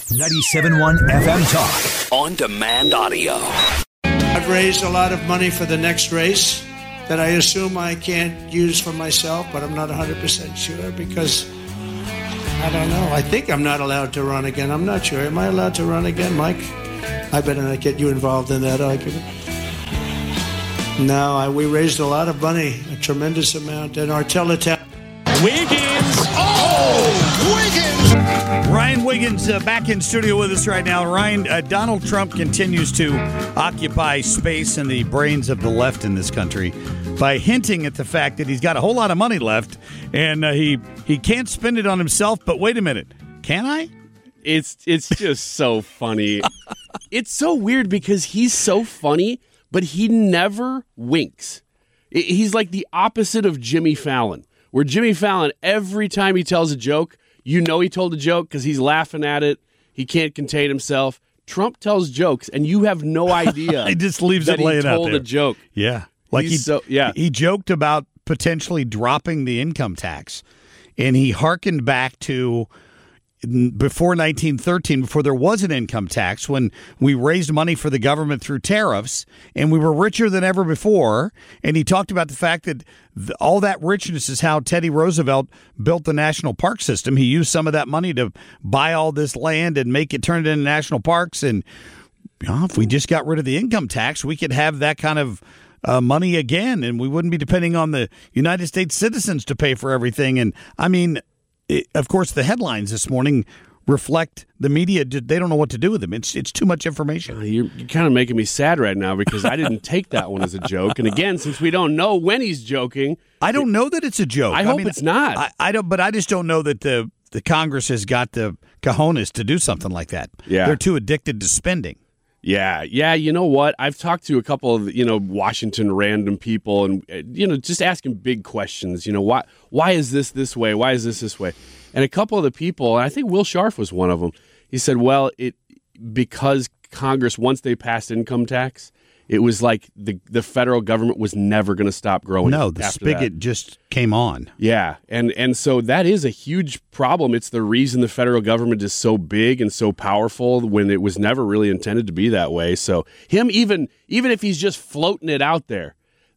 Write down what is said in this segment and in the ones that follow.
97.1 FM Talk. On demand audio. I've raised a lot of money for the next race that I assume I can't use for myself, but I'm not 100% sure because I don't know. I think I'm not allowed to run again. I'm not sure. Am I allowed to run again, Mike? I better not get you involved in that argument. No, we raised a lot of money, a tremendous amount, in our teletab. Wiggins! Oh! Wiggins! Ryan Wiggins back in studio with us right now. Ryan, Donald Trump continues to occupy space in the brains of the left in this country by hinting at the fact that he's got a whole lot of money left and he can't spend it on himself. But wait a minute, can I? It's just so funny. It's so weird because he's so funny, but he never winks. He's like the opposite of Jimmy Fallon, where Jimmy Fallon, every time he tells a joke, you know he told a joke because he's laughing at it. He can't contain himself. Trump tells jokes, and you have no idea. He just leaves it laying out there. He told a joke. Yeah. Like he joked about potentially dropping the income tax, and he hearkened back to before 1913, before there was an income tax, when we raised money for the government through tariffs, and we were richer than ever before. And he talked about the fact that all that richness is how Teddy Roosevelt built the national park system. He used some of that money to buy all this land and turn it into national parks. And if we just got rid of the income tax, we could have that kind of money again, and we wouldn't be depending on the United States citizens to pay for everything. And I mean, of course, the headlines this morning reflect the media. They don't know what to do with them. It's too much information. You're kind of making me sad right now because I didn't take that one as a joke. And again, since we don't know when he's joking, I don't know that it's a joke. I hope it's not. I don't, but I just don't know that the Congress has got the cojones to do something like that. Yeah, they're too addicted to spending. Yeah. You know what? I've talked to a couple of Washington random people, and just asking big questions. Why is this way? Why is this way? And a couple of the people, and I think Will Scharf was one of them. He said, "Well, because Congress, once they passed income tax, it was like the federal government was never going to stop growing." No, the spigot just came on. Yeah, and so that is a huge problem. It's the reason the federal government is so big and so powerful when it was never really intended to be that way. So him, even if he's just floating it out there,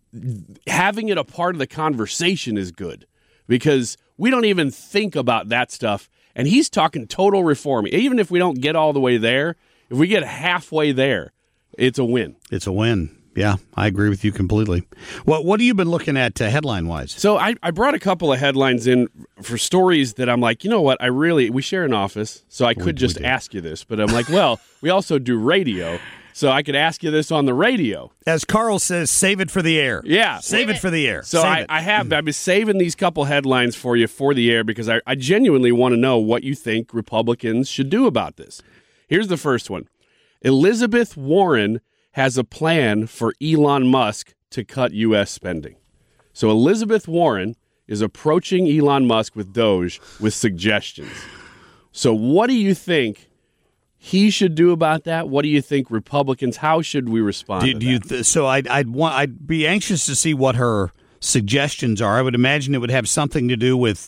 having it a part of the conversation is good because we don't even think about that stuff. And he's talking total reform. Even if we don't get all the way there, if we get halfway there, it's a win. It's a win. Yeah, I agree with you completely. What have you been looking at headline-wise? So I brought a couple of headlines in for stories that I'm like, you know what, we share an office, so I could just ask you this. But I'm like, well, we also do radio, so I could ask you this on the radio. As Carl says, save it for the air. Yeah. Save it for the air. So I've been saving these couple headlines for you for the air because I genuinely want to know what you think Republicans should do about this. Here's the first one. Elizabeth Warren has a plan for Elon Musk to cut U.S. spending. So Elizabeth Warren is approaching Elon Musk with Doge with suggestions. So what do you think he should do about that? What do you think Republicans? How should we respond to that? So I'd be anxious to see what her suggestions are. I would imagine it would have something to do with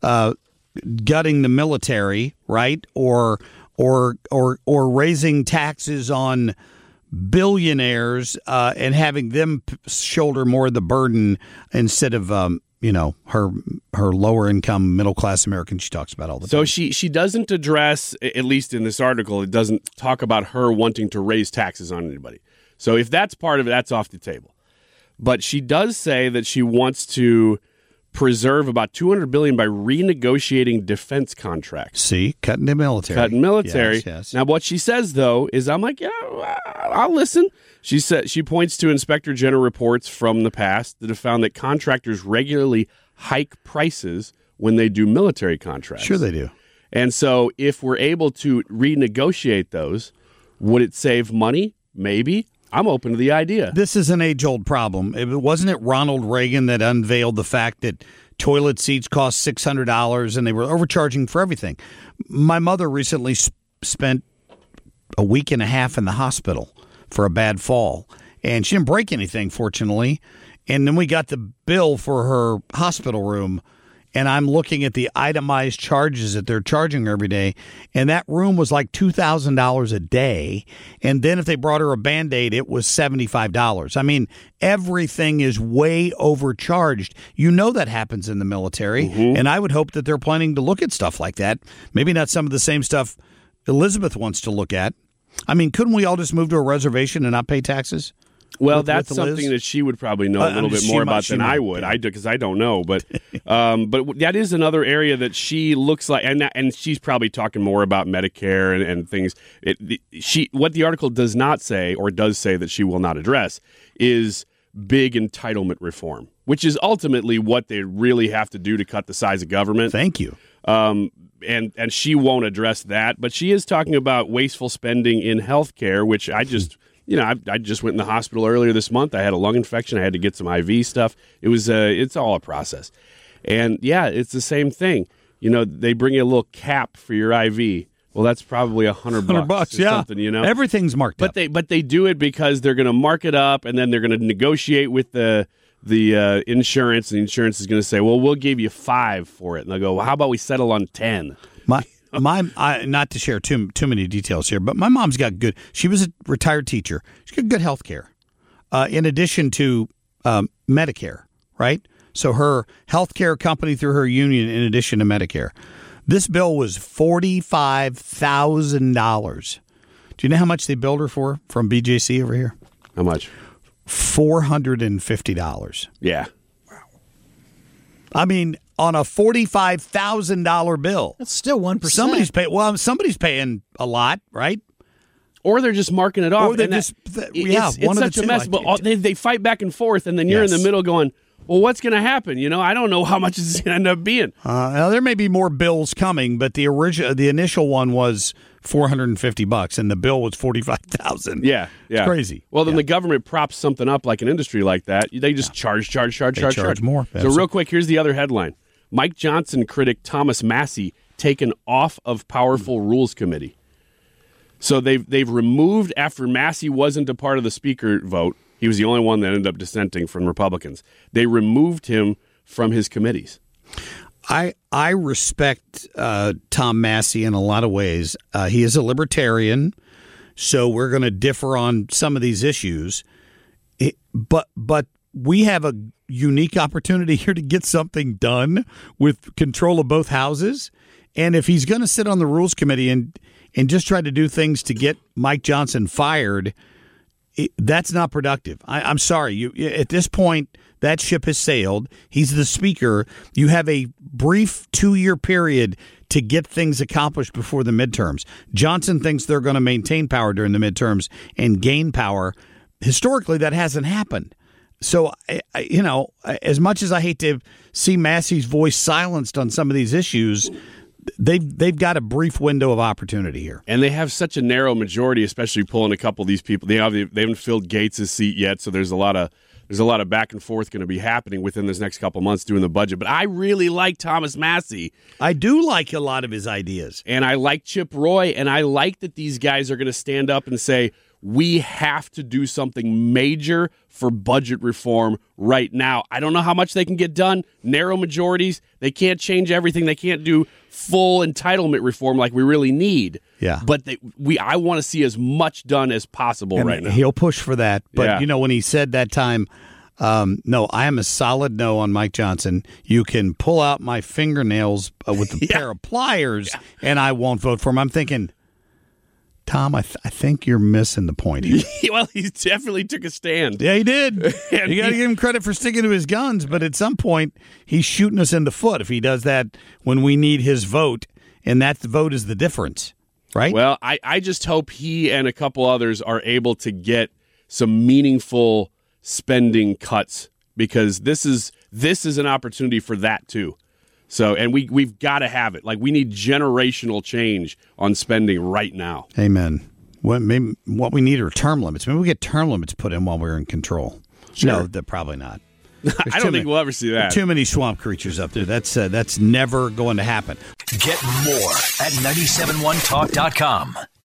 gutting the military, right? Or raising taxes on billionaires and having them shoulder more of the burden instead of her lower income middle class Americans she talks about all the time. So she doesn't address, at least in this article, it doesn't talk about her wanting to raise taxes on anybody. So if that's part of it, that's off the table. But she does say that she wants to preserve about $200 billion by renegotiating defense contracts. See, cutting the military. Cutting military. Yes. Now, what she says though is, I'm like, yeah, I'll listen. She points to Inspector General reports from the past that have found that contractors regularly hike prices when they do military contracts. Sure, they do. And so, if we're able to renegotiate those, would it save money? Maybe. I'm open to the idea. This is an age-old problem. Wasn't it Ronald Reagan that unveiled the fact that toilet seats cost $600 and they were overcharging for everything? My mother recently spent a week and a half in the hospital for a bad fall, and she didn't break anything, fortunately. And then we got the bill for her hospital room, and I'm looking at the itemized charges that they're charging her every day, and that room was like $2,000 a day, and then if they brought her a Band-Aid, it was $75. I mean, everything is way overcharged. You know that happens in the military, and I would hope that they're planning to look at stuff like that. Maybe not some of the same stuff Elizabeth wants to look at. I mean, couldn't we all just move to a reservation and not pay taxes? Well, that's something that she would probably know a little bit more about than I would. Because I don't know, but that is another area that she looks like, and she's probably talking more about Medicare and things. What the article does not say, or does say that she will not address, is big entitlement reform, which is ultimately what they really have to do to cut the size of government. Thank you. And she won't address that, but she is talking about wasteful spending in healthcare, which I just. I just went in the hospital earlier this month. I had a lung infection. I had to get some IV stuff. It's all a process. And, yeah, it's the same thing. They bring you a little cap for your IV. Well, that's probably $100 or something, Everything's marked up. But they do it because they're going to mark it up, and then they're going to negotiate with the insurance, and the insurance is going to say, well, we'll give you 5 for it. And they'll go, well, how about we settle on 10? Not to share too many details here, but my mom's got good. She was a retired teacher. She's got good health care, in addition to Medicare, right? So her health care company through her union, in addition to Medicare. This bill was $45,000. Do you know how much they billed her for from BJC over here? How much? $450. Yeah. I mean, on a $45,000 bill. That's still 1%. Somebody's paying a lot, right? Or they're just marking it off. Or they're it's such a mess. But they fight back and forth, and then you're in the middle going, well, what's going to happen? I don't know how much it's going to end up being. Now, there may be more bills coming, but the initial one was $450, and the bill was $45,000. Yeah. It's crazy. Well, then the government props something up like an industry like that. They just charge more. So real quick, here's the other headline. Mike Johnson critic Thomas Massie taken off of Powerful Rules Committee. So they've removed, after Massie wasn't a part of the speaker vote, he was the only one that ended up dissenting from Republicans. They removed him from his committees. I respect Tom Massie in a lot of ways. He is a libertarian, so we're going to differ on some of these issues. But we have a unique opportunity here to get something done with control of both houses. And if he's going to sit on the Rules Committee and just try to do things to get Mike Johnson fired, that's not productive. I'm sorry. At this point, that ship has sailed. He's the speaker. You have a brief 2-year period to get things accomplished before the midterms. Johnson thinks they're going to maintain power during the midterms and gain power. Historically, that hasn't happened. So, as much as I hate to see Massie's voice silenced on some of these issues, they've got a brief window of opportunity here. And they have such a narrow majority, especially pulling a couple of these people. They haven't filled Gates' seat yet, so there's a lot of back and forth going to be happening within this next couple of months doing the budget. But I really like Thomas Massie. I do like a lot of his ideas. And I like Chip Roy, and I like that these guys are going to stand up and say, we have to do something major for budget reform right now. I don't know how much they can get done. Narrow majorities. They can't change everything. They can't do full entitlement reform like we really need. Yeah. But I want to see as much done as possible right now. He'll push for that. But, when he said that time, no, I am a solid no on Mike Johnson. You can pull out my fingernails with a pair of pliers, and I won't vote for him. I'm thinking, Tom, I think you're missing the point here. Well, he definitely took a stand. Yeah, he did. You got to give him credit for sticking to his guns, but at some point, he's shooting us in the foot if he does that when we need his vote, and that vote is the difference, right? Well, I just hope he and a couple others are able to get some meaningful spending cuts, because this is an opportunity for that too. So, and we've got to have it. Like, we need generational change on spending right now. Amen. What we need are term limits. Maybe we get term limits put in while we're in control. Sure. No, they're probably not. I don't think we'll ever see that. Too many swamp creatures up there. That's never going to happen. Get more at 971talk.com.